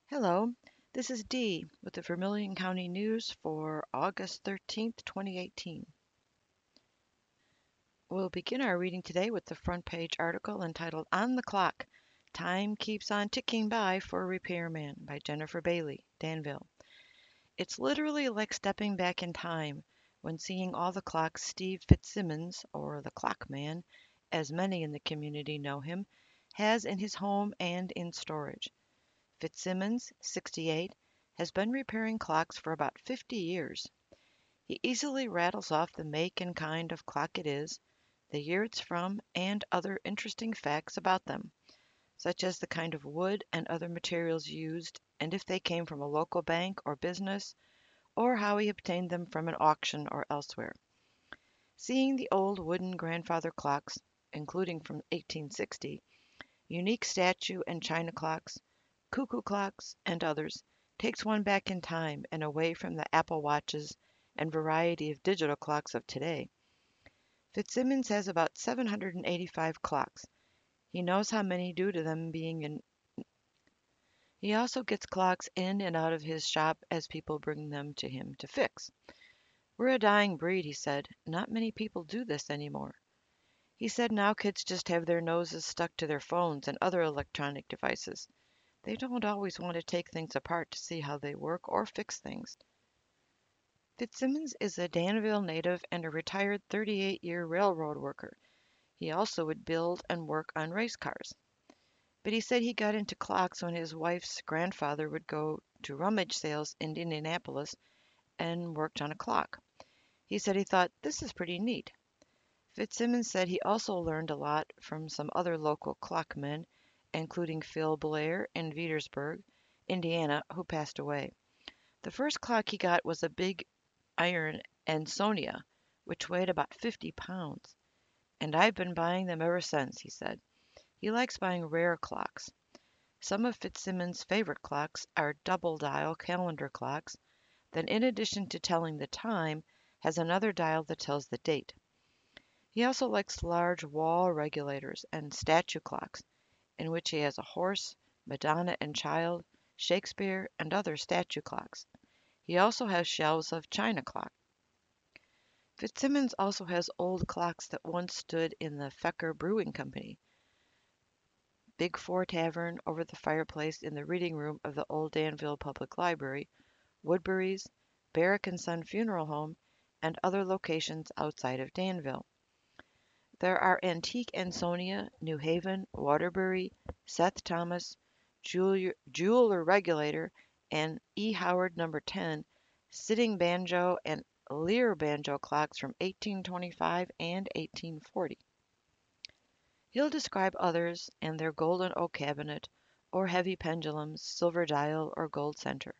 Hello, this is Dee with the Vermilion County News for August 13th, 2018. We'll begin our reading today with the front page article entitled On the Clock, Time Keeps on Ticking By for a Repairman by Jennifer Bailey, Danville. It's literally like stepping back in time when seeing all the clocks Steve Fitzsimmons, or the Clock Man, as many in the community know him, has in his home and in storage. Fitzsimmons, 68, has been repairing clocks for about 50 years. He easily rattles off the make and kind of clock it is, the year it's from, and other interesting facts about them, such as the kind of wood and other materials used, and if they came from a local bank or business, or how he obtained them from an auction or elsewhere. Seeing the old wooden grandfather clocks, including from 1860, unique statue and china clocks, cuckoo clocks, and others, takes one back in time and away from the Apple watches and variety of digital clocks of today. Fitzsimmons has about 785 clocks. He knows how many due to them being in. He also gets clocks in and out of his shop as people bring them to him to fix. We're a dying breed, he said. Not many people do this anymore. He said now kids just have their noses stuck to their phones and other electronic devices. They don't always want to take things apart to see how they work or fix things. Fitzsimmons is a Danville native and a retired 38-year railroad worker. He also would build and work on race cars. But he said he got into clocks when his wife's grandfather would go to rummage sales in Indianapolis and worked on a clock. He said he thought, this is pretty neat. Fitzsimmons said he also learned a lot from some other local clockmen, including Phil Blair in Petersburg, Indiana, who passed away. The first clock he got was a big iron Ansonia, which weighed about 50 pounds, and I've been buying them ever since, he said. He likes buying rare clocks. Some of Fitzsimmons' favorite clocks are double dial calendar clocks that, in addition to telling the time, has another dial that tells the date. He also likes large wall regulators and statue clocks, in which he has a horse, Madonna and Child, Shakespeare, and other statue clocks. He also has shelves of china clocks. Fitzsimmons also has old clocks that once stood in the Fecker Brewing Company, Big Four Tavern over the fireplace in the reading room of the old Danville Public Library, Woodbury's, Barrack and Son Funeral Home, and other locations outside of Danville. There are Antique Ansonia, New Haven, Waterbury, Seth Thomas, Jeweler Regulator, and E. Howard No. 10 sitting banjo and Lear banjo clocks from 1825 and 1840. He'll describe others and their golden oak cabinet, or heavy pendulums, silver dial, or gold center.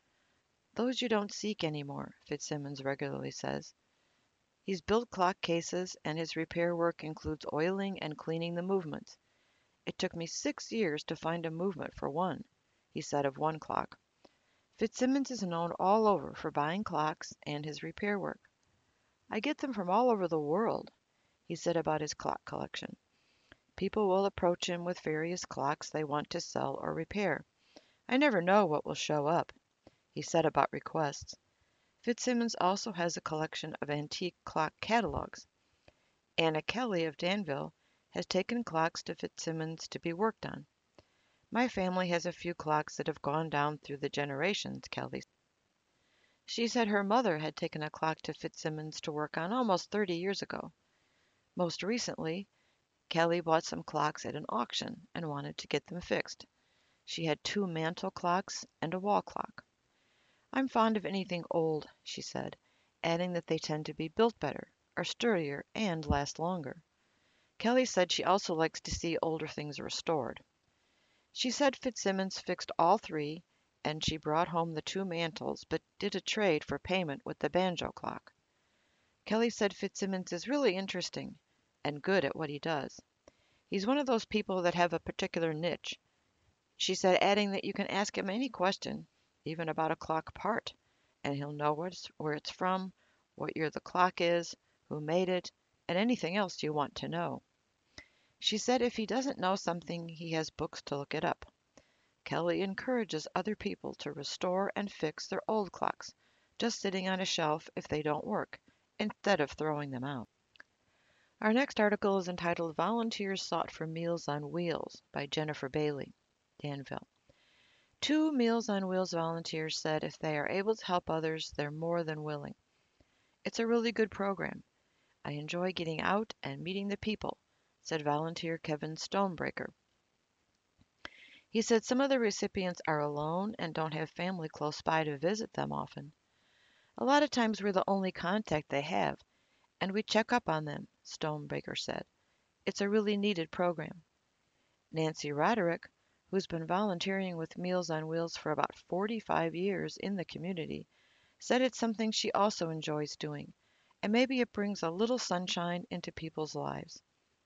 Those you don't seek anymore, Fitzsimmons regularly says. He's built clock cases, and his repair work includes oiling and cleaning the movements. It took me 6 years to find a movement for one, he said of one clock. Fitzsimmons is known all over for buying clocks and his repair work. I get them from all over the world, he said about his clock collection. People will approach him with various clocks they want to sell or repair. I never know what will show up, he said about requests. Fitzsimmons also has a collection of antique clock catalogs. Anna Kelly of Danville has taken clocks to Fitzsimmons to be worked on. My family has a few clocks that have gone down through the generations, Kelly. She said her mother had taken a clock to Fitzsimmons to work on almost 30 years ago. Most recently, Kelly bought some clocks at an auction and wanted to get them fixed. She had 2 mantel clocks and a wall clock. I'm fond of anything old, she said, adding that they tend to be built better, are sturdier, and last longer. Kelly said she also likes to see older things restored. She said Fitzsimmons fixed all 3, and she brought home the 2 mantels, but did a trade for payment with the banjo clock. Kelly said Fitzsimmons is really interesting and good at what he does. He's one of those people that have a particular niche. She said, adding that you can ask him any question, even about a clock part, and he'll know where it's from, what year the clock is, who made it, and anything else you want to know. She said if he doesn't know something, he has books to look it up. Kelly encourages other people to restore and fix their old clocks, just sitting on a shelf if they don't work, instead of throwing them out. Our next article is entitled Volunteers Sought for Meals on Wheels by Jennifer Bailey, Danville. Two Meals on Wheels volunteers said if they are able to help others, they're more than willing. It's a really good program. I enjoy getting out and meeting the people, said volunteer Kevin Stonebreaker. He said some of the recipients are alone and don't have family close by to visit them often. A lot of times we're the only contact they have, and we check up on them, Stonebreaker said. It's a really needed program. Nancy Roderick, who's been volunteering with Meals on Wheels for about 45 years in the community, said it's something she also enjoys doing, and maybe it brings a little sunshine into people's lives.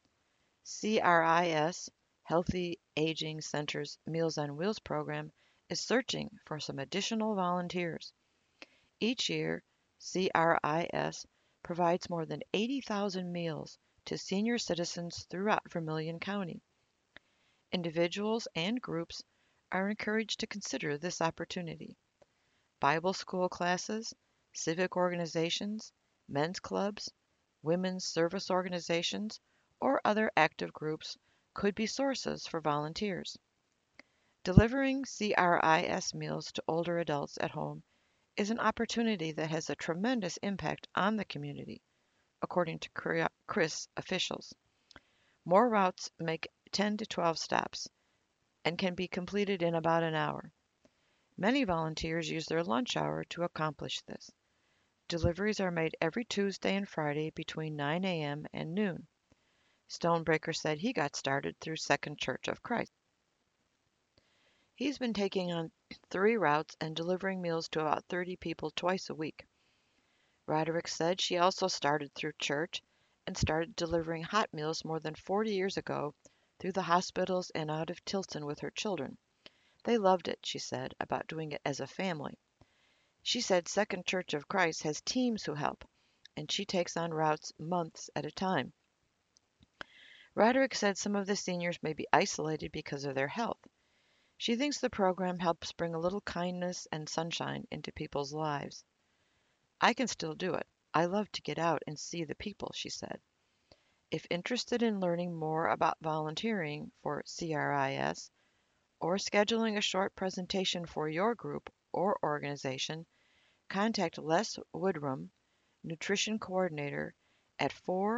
CRIS, Healthy Aging Center's Meals on Wheels program, is searching for some additional volunteers. Each year, CRIS provides more than 80,000 meals to senior citizens throughout Vermilion County. Individuals and groups are encouraged to consider this opportunity. Bible school classes, civic organizations, men's clubs, women's service organizations, or other active groups could be sources for volunteers. Delivering CRIS meals to older adults at home is an opportunity that has a tremendous impact on the community, according to CRIS officials. More routes make 10 to 12 stops and can be completed in about an hour. Many volunteers use their lunch hour to accomplish this. Deliveries are made every Tuesday and Friday between 9 a.m. and noon. Stonebreaker said he got started through Second Church of Christ. He's been taking on 3 routes and delivering meals to about 30 people twice a week. Roderick said she also started through church and started delivering hot meals more than 40 years ago through the hospitals and out of Tilton with her children. They loved it, she said, about doing it as a family. She said Second Church of Christ has teams who help, and she takes on routes months at a time. Roderick said some of the seniors may be isolated because of their health. She thinks the program helps bring a little kindness and sunshine into people's lives. I can still do it. I love to get out and see the people, she said. If interested in learning more about volunteering for CRIS or scheduling a short presentation for your group or organization, contact Les Woodrum, Nutrition Coordinator, at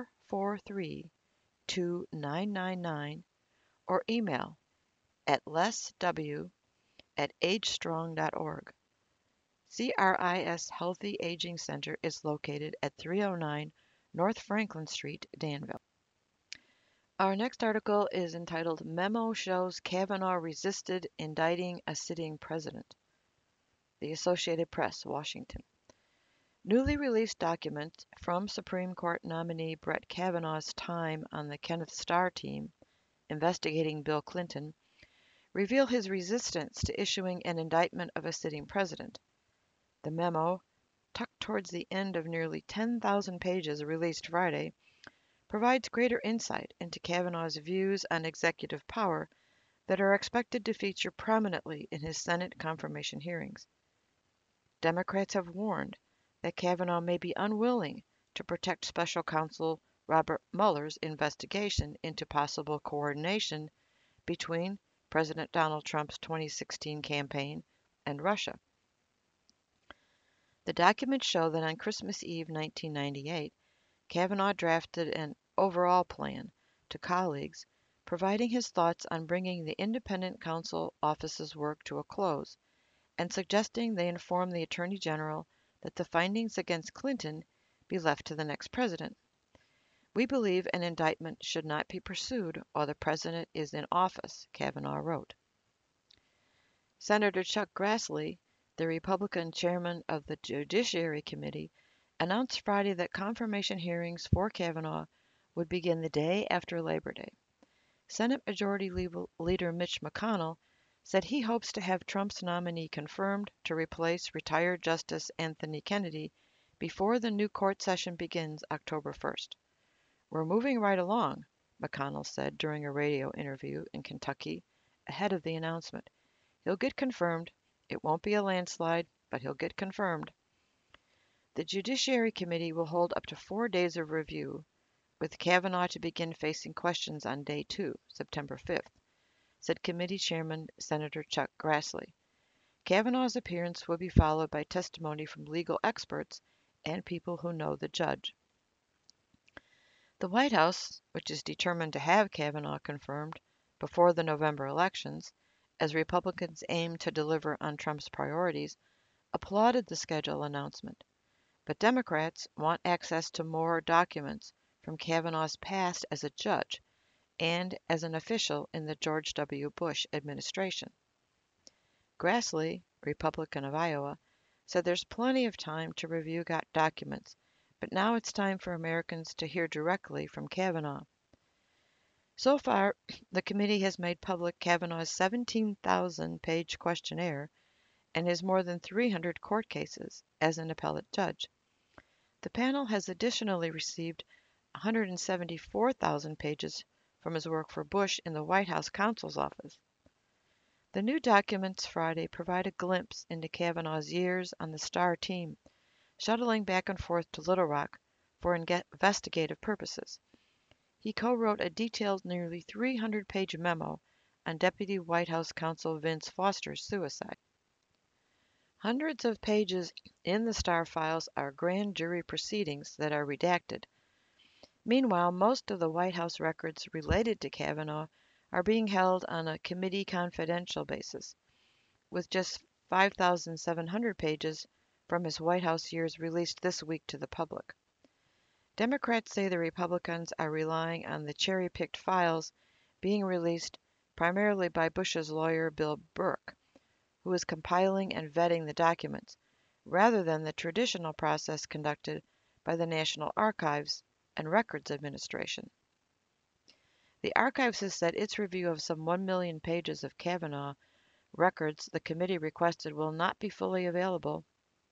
443-2999 or email at lesw@agestrong.org. CRIS Healthy Aging Center is located at 309 North Franklin Street, Danville. Our next article is entitled Memo Shows Kavanaugh Resisted Indicting a Sitting President. The Associated Press, Washington. Newly released documents from Supreme Court nominee Brett Kavanaugh's time on the Kenneth Starr team investigating Bill Clinton reveal his resistance to issuing an indictment of a sitting president. The memo, tucked towards the end of nearly 10,000 pages released Friday, provides greater insight into Kavanaugh's views on executive power that are expected to feature prominently in his Senate confirmation hearings. Democrats have warned that Kavanaugh may be unwilling to protect special counsel Robert Mueller's investigation into possible coordination between President Donald Trump's 2016 campaign and Russia. The documents show that on Christmas Eve 1998, Kavanaugh drafted an overall plan to colleagues, providing his thoughts on bringing the independent counsel office's work to a close, and suggesting they inform the Attorney General that the findings against Clinton be left to the next president. We believe an indictment should not be pursued while the president is in office, Kavanaugh wrote. Senator Chuck Grassley, the Republican chairman of the Judiciary Committee, announced Friday that confirmation hearings for Kavanaugh would begin the day after Labor Day. Senate Majority Leader Mitch McConnell said he hopes to have Trump's nominee confirmed to replace retired Justice Anthony Kennedy before the new court session begins October 1st. We're moving right along, McConnell said during a radio interview in Kentucky ahead of the announcement. He'll get confirmed. It won't be a landslide, but he'll get confirmed. The Judiciary Committee will hold up to 4 days of review, with Kavanaugh to begin facing questions on day 2, September 5th, said Committee Chairman Senator Chuck Grassley. Kavanaugh's appearance will be followed by testimony from legal experts and people who know the judge. The White House, which is determined to have Kavanaugh confirmed before the November elections, as Republicans aim to deliver on Trump's priorities, applauded the schedule announcement. But Democrats want access to more documents from Kavanaugh's past as a judge and as an official in the George W. Bush administration. Grassley, Republican of Iowa, said there's plenty of time to review documents, but now it's time for Americans to hear directly from Kavanaugh. So far, the committee has made public Kavanaugh's 17,000-page questionnaire and his more than 300 court cases as an appellate judge. The panel has additionally received 174,000 pages from his work for Bush in the White House counsel's office. The new documents Friday provide a glimpse into Kavanaugh's years on the STAR team, shuttling back and forth to Little Rock for investigative purposes. He co-wrote a detailed nearly 300-page memo on Deputy White House counsel Vince Foster's suicide. Hundreds of pages in the STAR files are grand jury proceedings that are redacted. Meanwhile, most of the White House records related to Kavanaugh are being held on a committee confidential basis, with just 5,700 pages from his White House years released this week to the public. Democrats say the Republicans are relying on the cherry-picked files being released primarily by Bush's lawyer Bill Burke, who is compiling and vetting the documents, rather than the traditional process conducted by the National Archives and Records Administration. The Archives has said its review of some 1 million pages of Kavanaugh records the committee requested will not be fully available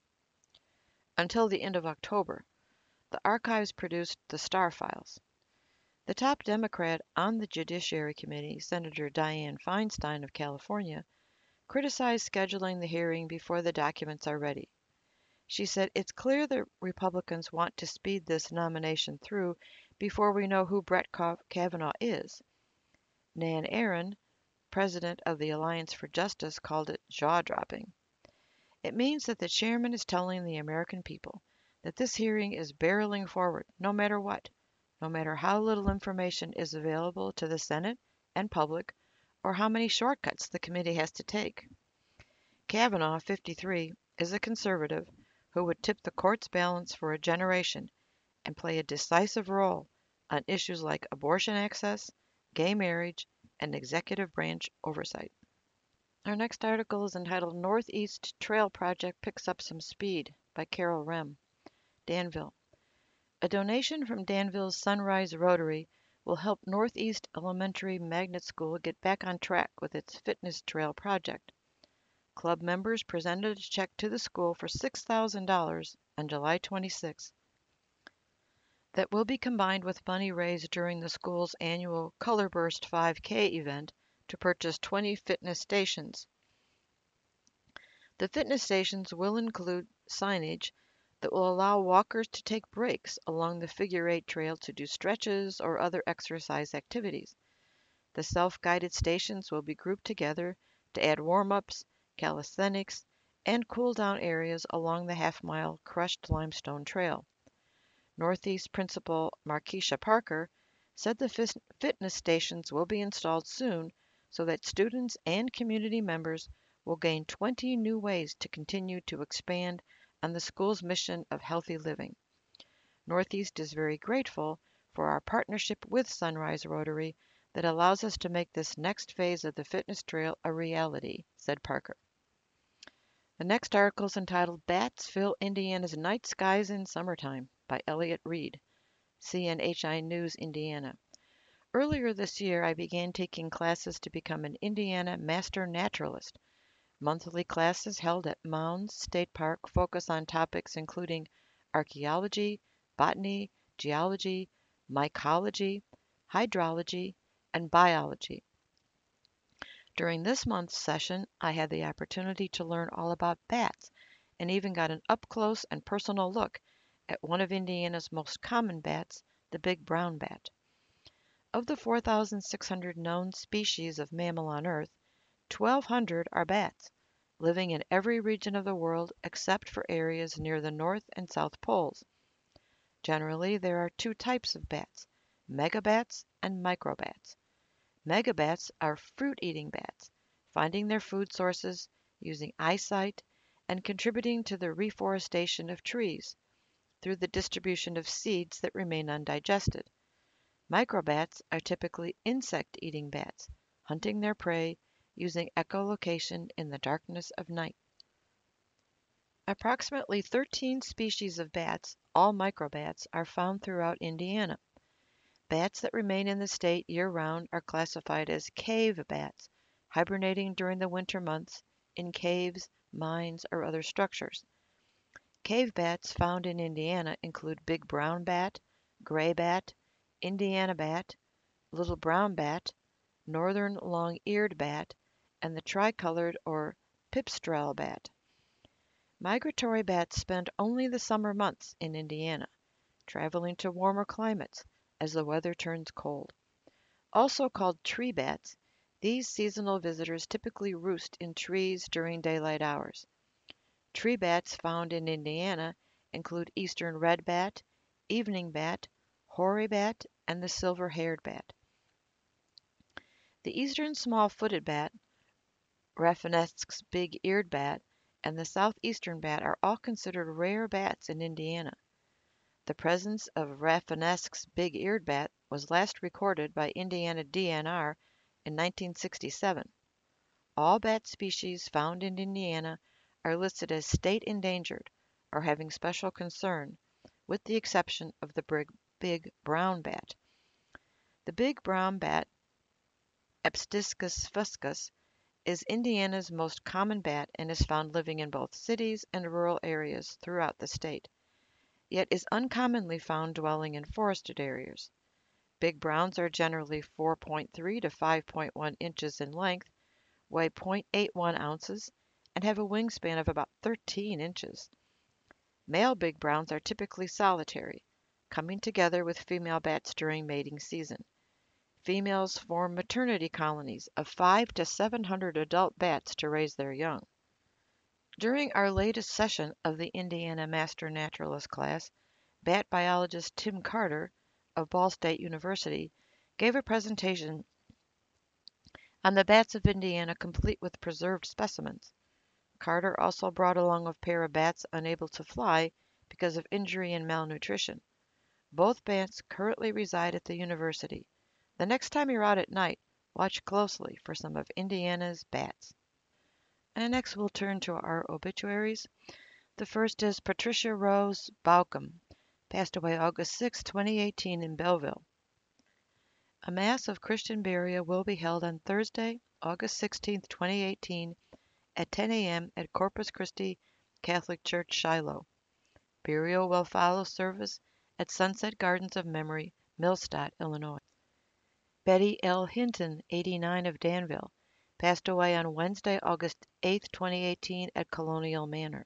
until the end of October. The Archives produced the STAR files. The top Democrat on the Judiciary Committee, Senator Dianne Feinstein of California, criticized scheduling the hearing before the documents are ready. She said it's clear the Republicans want to speed this nomination through before we know who Brett Kavanaugh is. Nan Aaron, president of the Alliance for Justice, called it jaw-dropping. It means that the chairman is telling the American people that this hearing is barreling forward no matter what, no matter how little information is available to the Senate and public or how many shortcuts the committee has to take. Kavanaugh, 53, is a conservative who would tip the court's balance for a generation and play a decisive role on issues like abortion access, gay marriage, and executive branch oversight. Our next article is entitled Northeast Trail Project Picks Up Some Speed by Carol Rem, Danville. A donation from Danville's Sunrise Rotary will help Northeast Elementary Magnet School get back on track with its fitness trail project. Club members presented a check to the school for $6,000 on July 26 that will be combined with money raised during the school's annual Colorburst 5K event to purchase 20 fitness stations. The fitness stations will include signage that will allow walkers to take breaks along the Figure 8 trail to do stretches or other exercise activities. The self-guided stations will be grouped together to add warm-ups, calisthenics, and cool-down areas along the half-mile crushed limestone trail. Northeast Principal Markeisha Parker said the fitness stations will be installed soon so that students and community members will gain 20 new ways to continue to expand on the school's mission of healthy living. Northeast is very grateful for our partnership with Sunrise Rotary that allows us to make this next phase of the fitness trail a reality, said Parker. The next article is entitled Bats Fill Indiana's Night Skies in Summertime by Elliot Reed, CNHI News, Indiana. Earlier this year, I began taking classes to become an Indiana Master Naturalist. Monthly classes held at Mounds State Park focus on topics including archaeology, botany, geology, mycology, hydrology, and biology. During this month's session, I had the opportunity to learn all about bats and even got an up close and personal look at one of Indiana's most common bats, the big brown bat. Of the 4,600 known species of mammal on Earth, 1,200 are bats, living in every region of the world except for areas near the North and South Poles. Generally, there are two types of bats, megabats and microbats. Megabats are fruit-eating bats, finding their food sources, using eyesight, and contributing to the reforestation of trees through the distribution of seeds that remain undigested. Microbats are typically insect-eating bats, hunting their prey using echolocation in the darkness of night. Approximately 13 species of bats, all microbats, are found throughout Indiana. Bats that remain in the state year-round are classified as cave bats, hibernating during the winter months in caves, mines, or other structures. Cave bats found in Indiana include big brown bat, gray bat, Indiana bat, little brown bat, northern long-eared bat, and the tricolored or pipistrelle bat. Migratory bats spend only the summer months in Indiana, traveling to warmer climates as the weather turns cold. Also called tree bats, these seasonal visitors typically roost in trees during daylight hours. Tree bats found in Indiana include eastern red bat, evening bat, hoary bat, and the silver-haired bat. The eastern small-footed bat, Rafinesque's big-eared bat, and the southeastern bat are all considered rare bats in Indiana. The presence of Rafinesque's big-eared bat was last recorded by Indiana DNR in 1967. All bat species found in Indiana are listed as state endangered or having special concern, with the exception of the big brown bat. The big brown bat, Aptiscus fuscus, is Indiana's most common bat and is found living in both cities and rural areas throughout the state, yet is uncommonly found dwelling in forested areas. Big browns are generally 4.3 to 5.1 inches in length, weigh 0.81 ounces, and have a wingspan of about 13 inches. Male big browns are typically solitary, coming together with female bats during mating season. Females form maternity colonies of 500 to 700 adult bats to raise their young. During our latest session of the Indiana Master Naturalist class, bat biologist Tim Carter of Ball State University gave a presentation on the bats of Indiana complete with preserved specimens. Carter also brought along a pair of bats unable to fly because of injury and malnutrition. Both bats currently reside at the university. The next time you're out at night, watch closely for some of Indiana's bats. And next we'll turn to our obituaries. The first is Patricia Rose Baucom, passed away August 6, 2018 in Belleville. A Mass of Christian burial will be held on Thursday, August 16, 2018 at 10 a.m. at Corpus Christi Catholic Church, Shiloh. Burial will follow service at Sunset Gardens of Memory, Millstadt, Illinois. Betty L. Hinton, 89 of Danville, passed away on Wednesday, August 8, 2018 at Colonial Manor.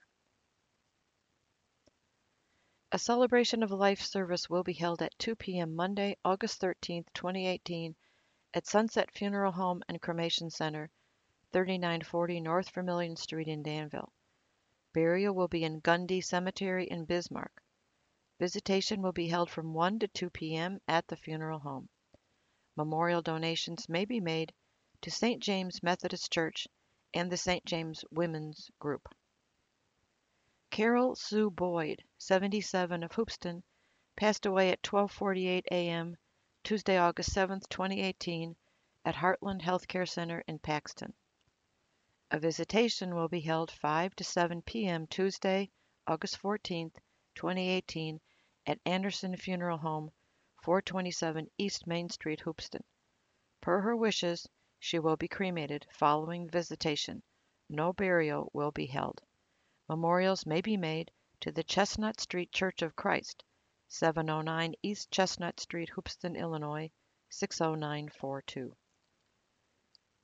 A celebration of life service will be held at 2 p.m. Monday, August 13, 2018 at Sunset Funeral Home and Cremation Center, 3940 North Vermilion Street in Danville. Burial will be in Gundy Cemetery in Bismarck. Visitation will be held from 1 to 2 p.m. at the funeral home. Memorial donations may be made to St. James Methodist Church and the St. James Women's Group. Carol Sue Boyd, 77 of Hoopeston, passed away at 12:48 a.m. Tuesday, August 7, 2018 at Heartland Healthcare Center in Paxton. A visitation will be held 5 to 7 p.m. Tuesday, August 14, 2018 at Anderson Funeral Home, 427 East Main Street, Hoopeston. Per her wishes, she will be cremated following visitation. No burial will be held. Memorials may be made to the Chestnut Street Church of Christ, 709 East Chestnut Street, Hoopeston, Illinois, 60942.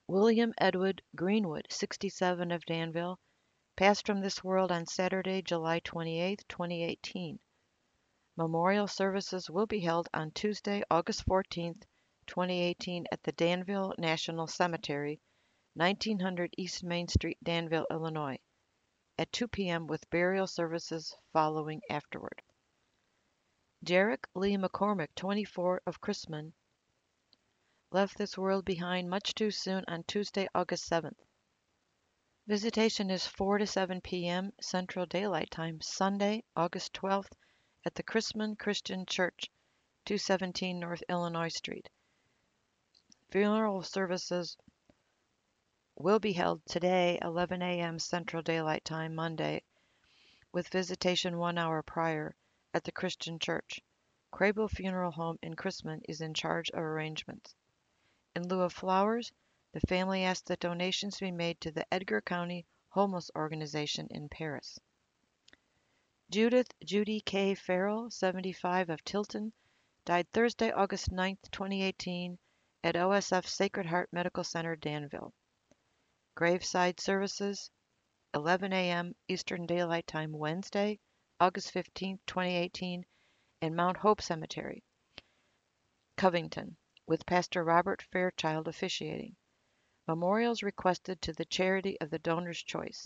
William Edward Greenwood, 67, of Danville, passed from this world on Saturday, July 28, 2018. Memorial services will be held on Tuesday, August 14, 2018 at the Danville National Cemetery, 1900 East Main Street, Danville, Illinois, at 2 p.m. with burial services following afterward. Derek Lee McCormick, 24, of Chrisman, left this world behind much too soon on Tuesday, August 7th. Visitation is 4 to 7 p.m. Central Daylight Time, Sunday, August 12th, at the Chrisman Christian Church, 217 North Illinois Street. Funeral services will be held today, 11 a.m. Central Daylight Time, Monday, with visitation 1 hour prior at the Christian Church. Crable Funeral Home in Chrisman is in charge of arrangements. In lieu of flowers, the family asked that donations be made to the Edgar County Homeless Organization in Paris. Judith Judy K. Farrell, 75, of Tilton, died Thursday, August 9, 2018, at OSF Sacred Heart Medical Center, Danville. Graveside services, 11 a.m. Eastern Daylight Time, Wednesday, August 15, 2018, in Mount Hope Cemetery, Covington, with Pastor Robert Fairchild officiating. Memorials requested to the charity of the donor's choice.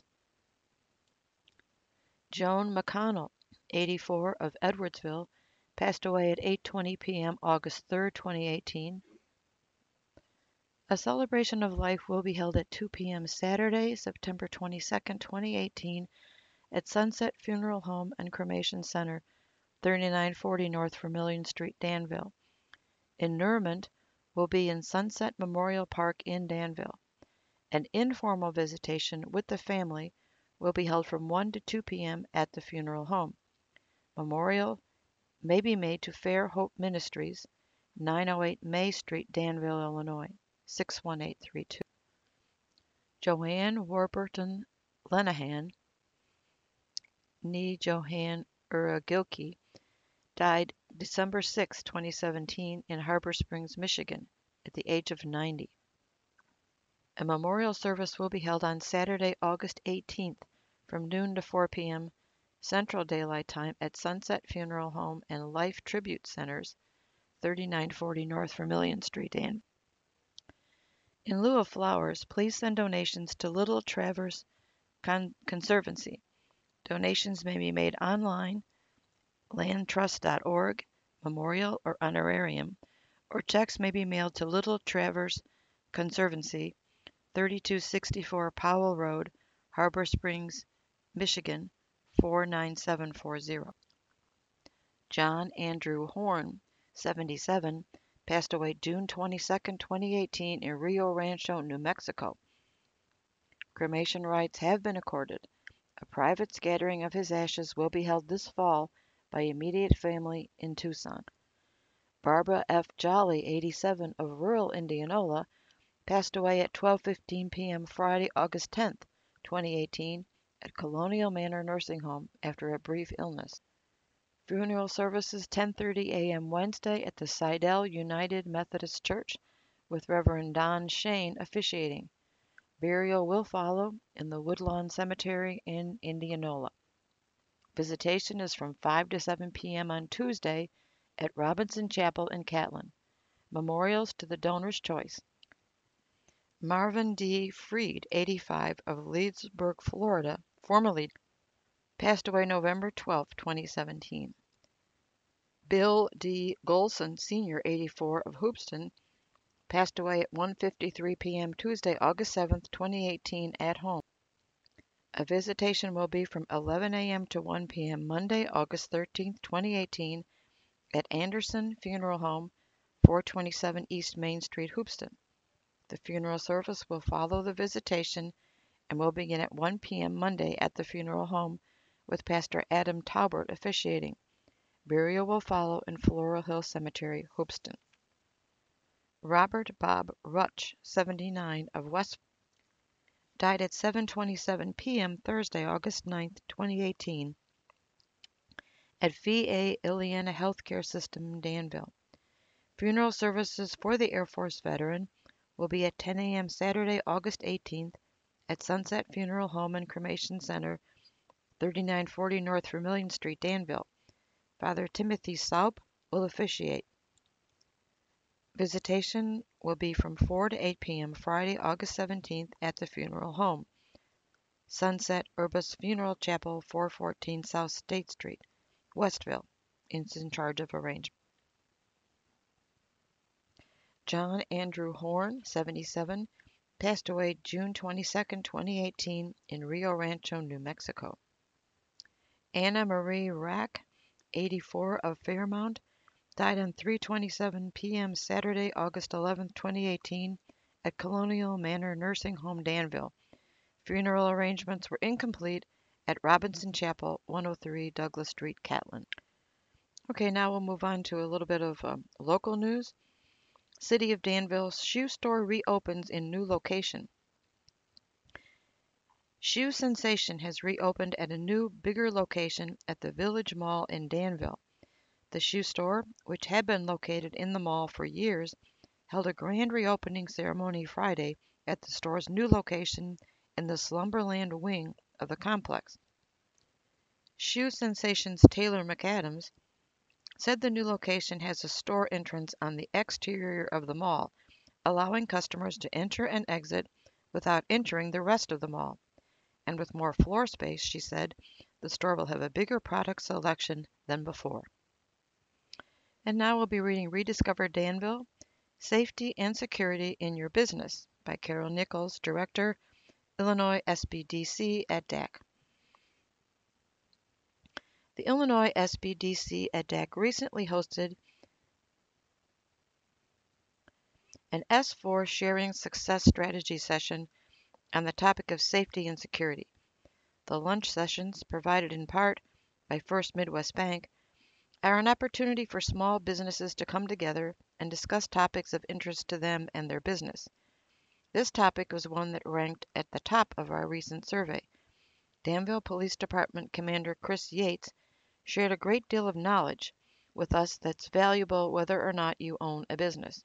Joan McConnell, 84, of Edwardsville, passed away at 8:20 p.m. August 3, 2018. A celebration of life will be held at 2 p.m. Saturday, September 22, 2018, at Sunset Funeral Home and Cremation Center, 3940 North Vermilion Street, Danville. Interment will be in Sunset Memorial Park in Danville. An informal visitation with the family will be held from 1 to 2 p.m. at the funeral home. Memorial may be made to Fair Hope Ministries, 908 May Street, Danville, Illinois, 61832. Joanne Warburton Lenahan, née Johann Uragilke, died December 6, 2017, in Harbor Springs, Michigan, at the age of 90. A memorial service will be held on Saturday, August 18th, from noon to 4 p.m. Central Daylight Time at Sunset Funeral Home and Life Tribute Centers, 3940 North Vermilion Street, In lieu of flowers, please send donations to Little Traverse Conservancy. Donations may be made online, landtrust.org, memorial or honorarium, or checks may be mailed to Little Traverse Conservancy, 3264 Powell Road, Harbor Springs, Michigan, 49740. John Andrew Horn, 77, passed away June 22, 2018, in Rio Rancho, New Mexico. Cremation rights have been accorded. A private scattering of his ashes will be held this fall by immediate family in Tucson. Barbara F. Jolly, 87, of rural Indianola, passed away at 12:15 p.m. Friday, August 10, 2018, at Colonial Manor Nursing Home after a brief illness. Funeral services 10:30 a.m. Wednesday at the Seidel United Methodist Church, with Reverend Don Shane officiating. Burial will follow in the Woodlawn Cemetery in Indianola. Visitation is from 5 to 7 p.m. on Tuesday at Robinson Chapel in Catlin. Memorials to the donor's choice. Marvin D. Freed, 85, of Leesburg, Florida, formerly passed away November 12, 2017. Bill D. Golson, Sr., 84, of Hoopeston, passed away at 1:53 p.m. Tuesday, August 7, 2018, at home. A visitation will be from 11 a.m. to 1 p.m. Monday, August 13, 2018, at Anderson Funeral Home, 427 East Main Street, Hoopeston. The funeral service will follow the visitation and will begin at 1 p.m. Monday at the funeral home, with Pastor Adam Taubert officiating. Burial will follow in Floral Hill Cemetery, Hoopeston. Robert Bob Rutch, 79, of West, died at 7:27 p.m. Thursday, August 9, 2018, at VA Illiana Healthcare System, Danville. Funeral services for the Air Force veteran will be at 10 a.m. Saturday, August 18th at Sunset Funeral Home and Cremation Center, 3940 North Vermilion Street, Danville. Father Timothy Saup will officiate. Visitation will be from 4 to 8 p.m. Friday, August 17th at the funeral home. Sunset Urbis Funeral Chapel, 414 South State Street, Westville, is in charge of arrangement. John Andrew Horn, 77, passed away June 22, 2018, in Rio Rancho, New Mexico. Anna Marie Rack, 84, of Fairmount, died on 3:27 p.m. Saturday, August 11, 2018, at Colonial Manor Nursing Home, Danville. Funeral arrangements were incomplete at Robinson Chapel, 103 Douglas Street, Catlin. Okay, now we'll move on to a little bit of local news. City of Danville shoe store reopens in new location. Shoe Sensation has reopened at a new, bigger location at the Village Mall in Danville. The shoe store, which had been located in the mall for years, held a grand reopening ceremony Friday at the store's new location in the Slumberland wing of the complex. Shoe Sensation's Taylor McAdams said the new location has a store entrance on the exterior of the mall, allowing customers to enter and exit without entering the rest of the mall. And with more floor space, she said, the store will have a bigger product selection than before. And now we'll be reading Rediscover Danville, Safety and Security in Your Business by Carol Nichols, Director, Illinois SBDC at DAC. The Illinois SBDC at DAC recently hosted an S4 Sharing Success Strategy session on the topic of safety and security. The lunch sessions, provided in part by First Midwest Bank, are an opportunity for small businesses to come together and discuss topics of interest to them and their business. This topic was one that ranked at the top of our recent survey. Danville Police Department Commander Chris Yates shared a great deal of knowledge with us that's valuable whether or not you own a business.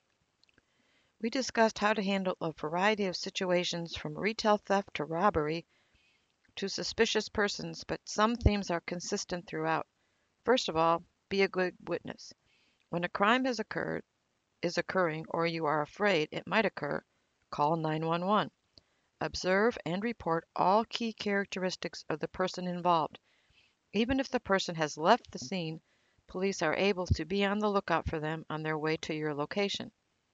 We discussed how to handle a variety of situations from retail theft to robbery to suspicious persons, but some themes are consistent throughout. First of all, be a good witness. When a crime is occurring, or you are afraid it might occur, call 911. Observe and report all key characteristics of the person involved. Even if the person has left the scene, police are able to be on the lookout for them on their way to your location.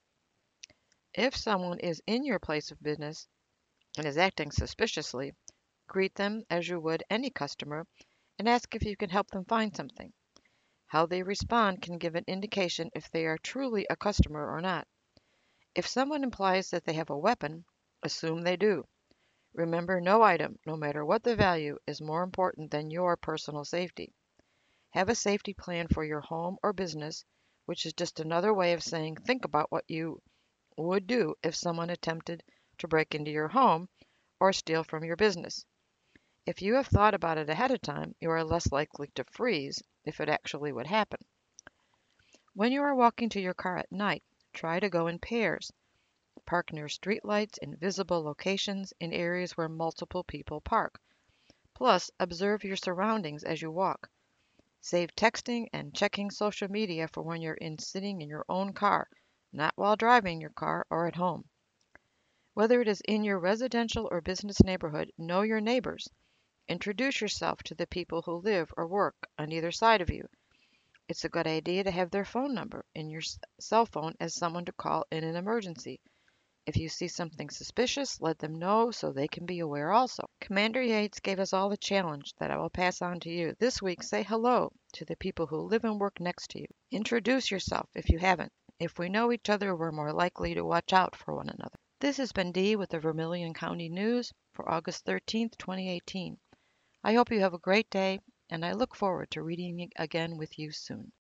If someone is in your place of business and is acting suspiciously, greet them as you would any customer and ask if you can help them find something. How they respond can give an indication if they are truly a customer or not. If someone implies that they have a weapon, assume they do. Remember, no item, no matter what the value, is more important than your personal safety. Have a safety plan for your home or business, which is just another way of saying think about what you would do if someone attempted to break into your home or steal from your business. If you have thought about it ahead of time, you are less likely to freeze if it actually would happen. When you are walking to your car at night, try to go in pairs. Park near streetlights in visible locations in areas where multiple people park. Plus, observe your surroundings as you walk. Save texting and checking social media for when you're sitting in your own car, not while driving your car or at home. Whether it is in your residential or business neighborhood, know your neighbors. Introduce yourself to the people who live or work on either side of you. It's a good idea to have their phone number in your cell phone as someone to call in an emergency. If you see something suspicious, let them know so they can be aware also. Commander Yates gave us all a challenge that I will pass on to you. This week, say hello to the people who live and work next to you. Introduce yourself if you haven't. If we know each other, we're more likely to watch out for one another. This has been Dee with the Vermilion County News for August 13th, 2018. I hope you have a great day, and I look forward to reading again with you soon.